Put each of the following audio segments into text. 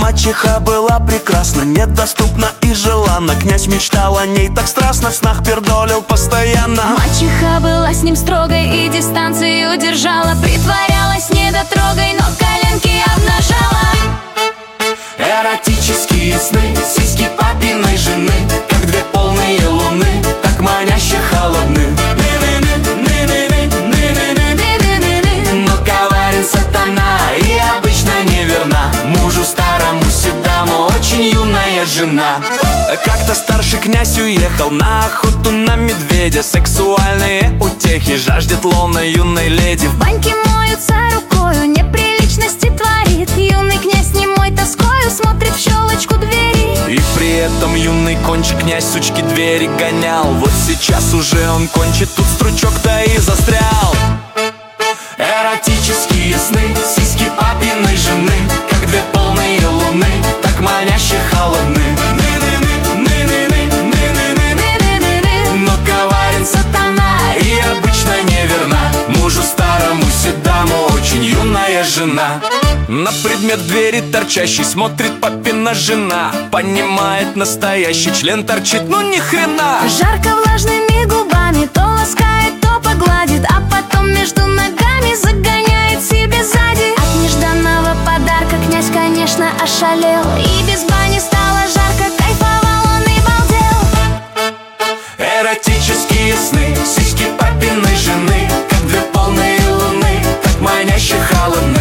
Мачеха была прекрасна, недоступна и желанна. Князь мечтал о ней так страстно, в снах пердолил постоянно. Мачеха была с ним строгой и дистанцию держала, притворялась недотрогой, но коленки обнажала. Эротические сны, сиськи папиной жены, как две полные луны, так маняще холодны. Но коварен сатана и обычно неверна мужу старому седому, очень юная жена. Как-то старший князь уехал на охоту на медведя. Сексуальные утехи жаждет лона юной леди. В баньке моются рукою, неприличности творит. Юный князь немой тоскою смотрит в щелочку двери. И при этом юный кончик князь сучки двери гонял. Вот сейчас уже он кончит, тут стручок-то и застрял. Эротические сны, сиськи папиной жены, как две полные луны, так маняще холодны. Но коварен сатана и обычно неверна мужу старому седому, очень юная жена. На предмет двери торчащий смотрит папина жена. Понимает, настоящий член торчит, ну ни хрена. Жарко влажными губами то ласкает, то погладит, а потом между ногами загоняет себе сзади. От нежданного подарка князь, конечно, ошалел, и без бани стало жарко, кайфовал он и балдел. Эротические сны, сиськи папиной жены, как две полные луны, так маняще холодны.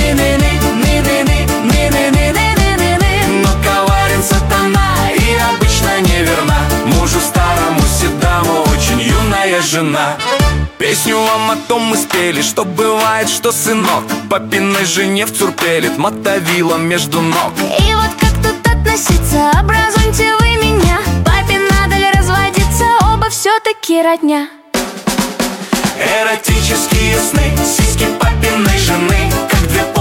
Но коварен сатана и обычно неверна мужу старому седому, очень юная жена. Песню вам о том мы спели, что бывает, что сынок папиной жене вцурпелит мотовилом между ног. И вот как тут относиться, образуйте вы меня. Папе надо ли разводиться, оба все-таки родня. Эротические сны, сиськи папиной жены, как две